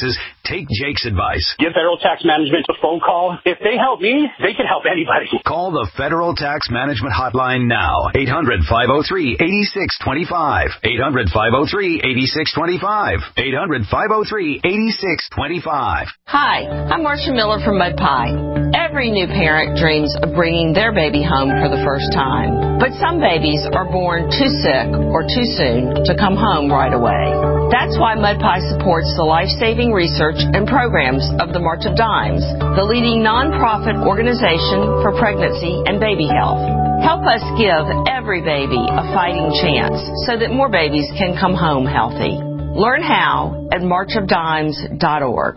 Take Jake's advice. Give Federal Tax Management a phone call. If they help me, they can help anybody. Call the Federal Tax Management Hotline now. eight hundred, five oh three, eight six two five. eight hundred, five oh three, eight six two five. eight hundred, five oh three, eight six two five. Hi, I'm Marcia Miller from Mud Pie. Every new parent dreams of bringing their baby home for the first time. But some babies are born too sick or too soon to come home right away. That's why Mud Pie supports the life-saving research and programs of the March of Dimes, the leading nonprofit organization for pregnancy and baby health. Help us give every baby a fighting chance so that more babies can come home healthy. Learn how at march of dimes dot org.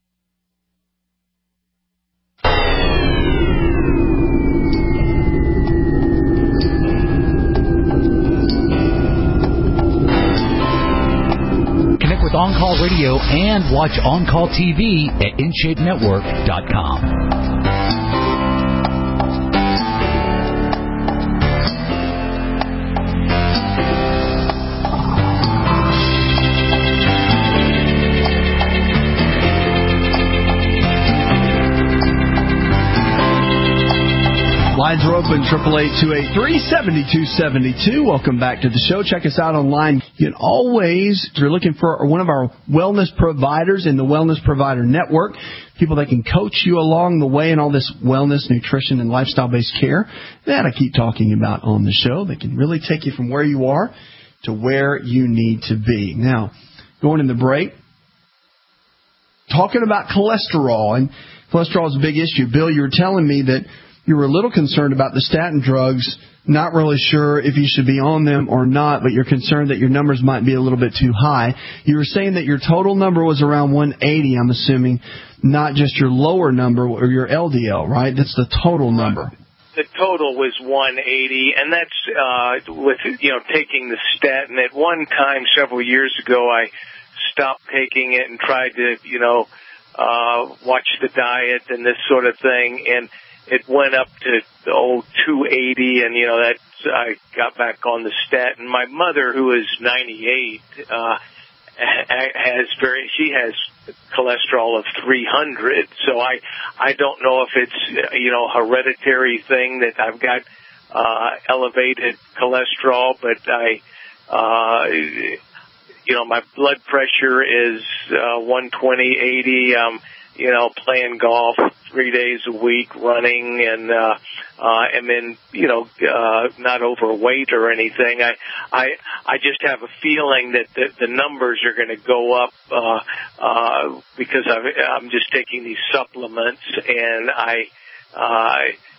Connect with On Call Radio and watch On Call T V at in shape network dot com. Lines are open, eight eight eight, two eight three, seven two seven two. Welcome back to the show. Check us out online. You can always, if you're looking for one of our wellness providers in the Wellness Provider Network, people that can coach you along the way in all this wellness, nutrition, and lifestyle-based care that I keep talking about on the show. They can really take you from where you are to where you need to be. Now, going in the break, talking about cholesterol, and cholesterol is a big issue. Bill, you were telling me that you were a little concerned about the statin drugs, not really sure if you should be on them or not, but you're concerned that your numbers might be a little bit too high. You were saying that your total number was around one eighty, I'm assuming, not just your lower number or your L D L, right? That's the total number. The total was one eighty, and that's uh, with, you know, taking the statin. At one time, several years ago, I stopped taking it and tried to, you know, uh, watch the diet and this sort of thing, and it went up to the old two eighty, and, you know, that I got back on the statin. My mother, who is ninety-eight, uh, has very, she has cholesterol of three hundred. So I, I don't know if it's, you know, a hereditary thing that I've got, uh, elevated cholesterol, but I, uh, you know, my blood pressure is, uh, one twenty, eighty, um, you know, playing golf three days a week, running, and uh, uh, and then, you know, uh, not overweight or anything. I, I, I just have a feeling that the, the numbers are going to go up uh, uh, because I've, I'm just taking these supplements, and I, uh,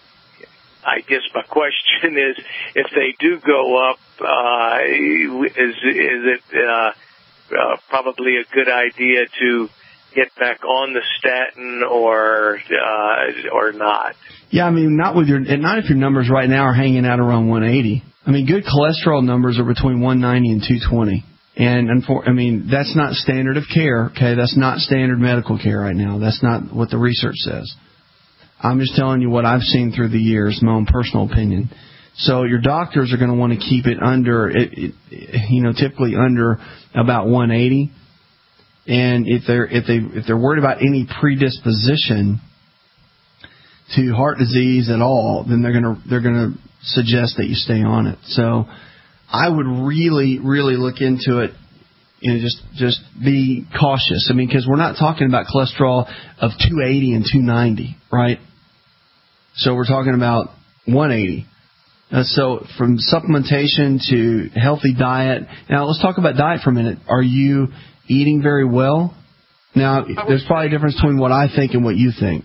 I guess my question is, if they do go up, uh, is is it uh, uh, probably a good idea to get back on the statin or uh, or not? Yeah, I mean, not with your, not if your numbers right now are hanging out around one eighty. I mean, good cholesterol numbers are between one ninety and two twenty. And, I mean, that's not standard of care, okay? That's not standard medical care right now. That's not what the research says. I'm just telling you what I've seen through the years, my own personal opinion. So your doctors are going to want to keep it under, it, it, you know, typically under about one eighty. And if they're if they if they're worried about any predisposition to heart disease at all, then they're gonna they're gonna suggest that you stay on it. So I would really really look into it. You know, just just be cautious. I mean, because we're not talking about cholesterol of two eighty and two ninety, right? So we're talking about one eighty. Uh, so from supplementation to healthy diet. Now let's talk about diet for a minute. Are you eating very well? Now, there's probably a difference between what I think and what you think.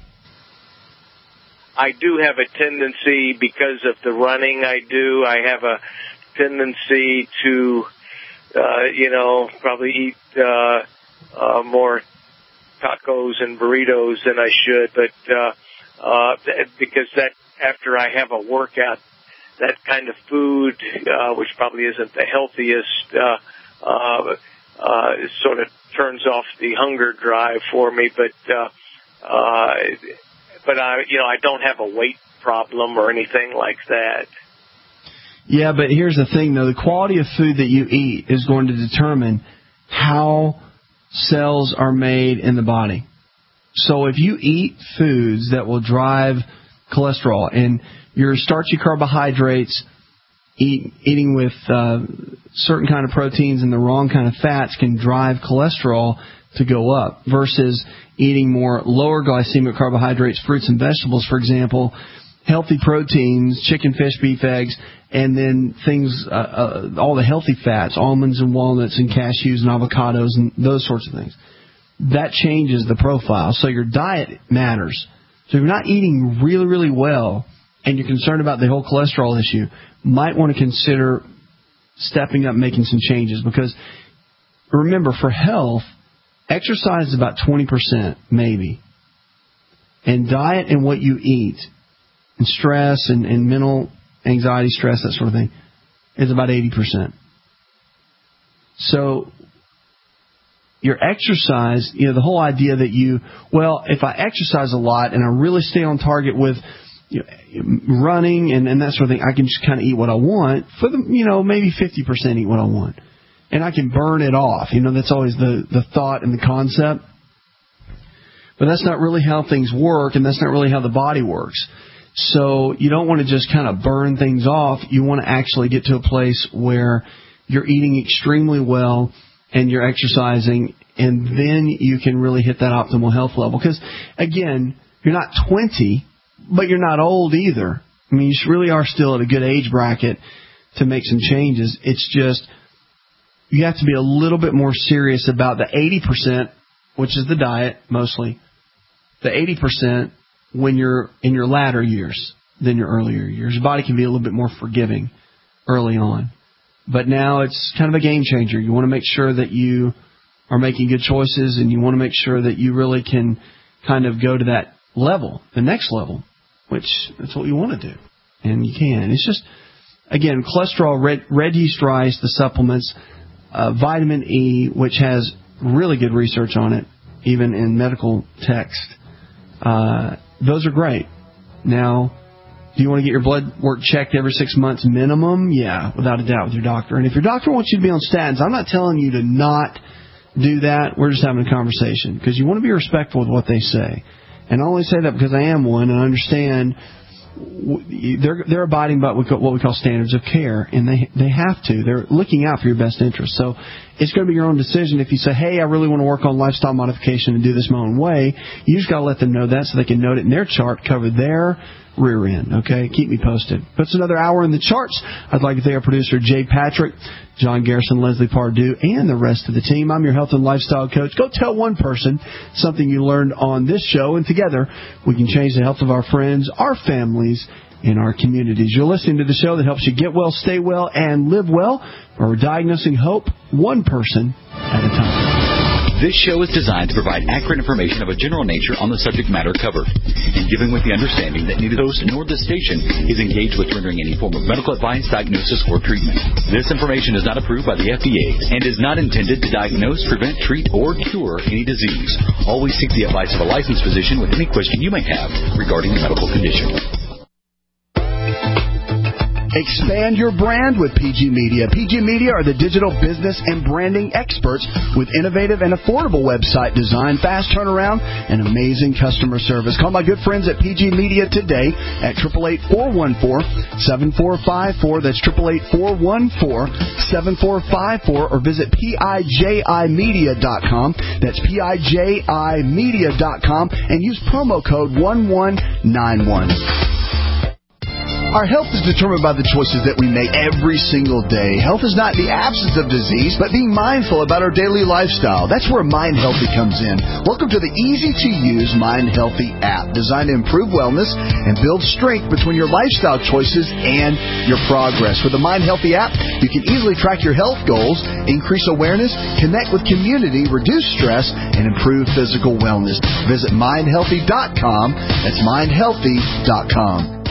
I do have a tendency, because of the running I do, I have a tendency to, uh, you know, probably eat uh, uh, more tacos and burritos than I should. But uh, uh, because that after I have a workout, that kind of food, uh, which probably isn't the healthiest, uh, uh, Uh, it sort of turns off the hunger drive for me, but uh, uh, but I, you know, I don't have a weight problem or anything like that. Yeah, but here's the thing, though: the quality of food that you eat is going to determine how cells are made in the body. So if you eat foods that will drive cholesterol and your starchy carbohydrates, eat, eating with uh, certain kind of proteins and the wrong kind of fats can drive cholesterol to go up versus eating more lower glycemic carbohydrates, fruits and vegetables, for example, healthy proteins, chicken, fish, beef, eggs, and then things, uh, uh, all the healthy fats, almonds and walnuts and cashews and avocados and those sorts of things. That changes the profile. So your diet matters. So if you're not eating really, really well and you're concerned about the whole cholesterol issue, might want to consider stepping up, making some changes. Because remember, for health, exercise is about twenty percent maybe. And diet and what you eat, and stress and, and mental anxiety, stress, that sort of thing, is about eighty percent. So your exercise, you know, the whole idea that you, well, if I exercise a lot and I really stay on target with you know, running and, and that sort of thing, I can just kind of eat what I want. For the, you know, maybe fifty percent eat what I want. And I can burn it off. You know, that's always the, the thought and the concept. But that's not really how things work, and that's not really how the body works. So you don't want to just kind of burn things off. You want to actually get to a place where you're eating extremely well and you're exercising, and then you can really hit that optimal health level. Because, again, you're not twenty, but you're not old either. I mean, you really are still at a good age bracket to make some changes. It's just you have to be a little bit more serious about the eighty percent, which is the diet mostly, the eighty percent when you're in your latter years than your earlier years. Your body can be a little bit more forgiving early on. But now it's kind of a game changer. You want to make sure that you are making good choices, and you want to make sure that you really can kind of go to that level, the next level, which that's what you want to do. And you can. It's just, again, cholesterol, red, red yeast rice, the supplements, uh, vitamin E, which has really good research on it, even in medical text. Uh, those are great. Now, do you want to get your blood work checked every six months minimum? Yeah, without a doubt with your doctor. And if your doctor wants you to be on statins, I'm not telling you to not do that. We're just having a conversation because you want to be respectful of what they say. And I only say that because I am one and I understand they're they're abiding by what we call standards of care, and they they have to. They're looking out for your best interest. So it's going to be your own decision. If you say, hey, I really want to work on lifestyle modification and do this my own way, you just got to let them know that so they can note it in their chart, cover their rear end. Okay, keep me posted. Puts another hour in the charts. I'd like to thank our producer Jay Patrick, John Garrison, Leslie Pardue, and the rest of the team. I'm your health and lifestyle coach. Go tell one person something you learned on this show, and together we can change the health of our friends, our families, and our communities. You're listening to the show that helps you get well, stay well, and live well, where we're diagnosing hope one person at a time. This show is designed to provide accurate information of a general nature on the subject matter covered, and given with the understanding that neither host nor the station is engaged with rendering any form of medical advice, diagnosis, or treatment. This information is not approved by the F D A and is not intended to diagnose, prevent, treat, or cure any disease. Always seek the advice of a licensed physician with any question you may have regarding a medical condition. Expand your brand with P G Media. P G Media are the digital business and branding experts with innovative and affordable website design, fast turnaround, and amazing customer service. Call my good friends at P G Media today at eight eight eight, four one four, seven four five four. That's eight eight eight, four one four, seven four five four, or visit P I J I media dot com. That's P I J I media dot com and use promo code one one nine one. Our health is determined by the choices that we make every single day. Health is not the absence of disease, but being mindful about our daily lifestyle. That's where Mind Healthy comes in. Welcome to the easy-to-use Mind Healthy app, designed to improve wellness and build strength between your lifestyle choices and your progress. With the Mind Healthy app, you can easily track your health goals, increase awareness, connect with community, reduce stress, and improve physical wellness. Visit mind healthy dot com. That's mind healthy dot com.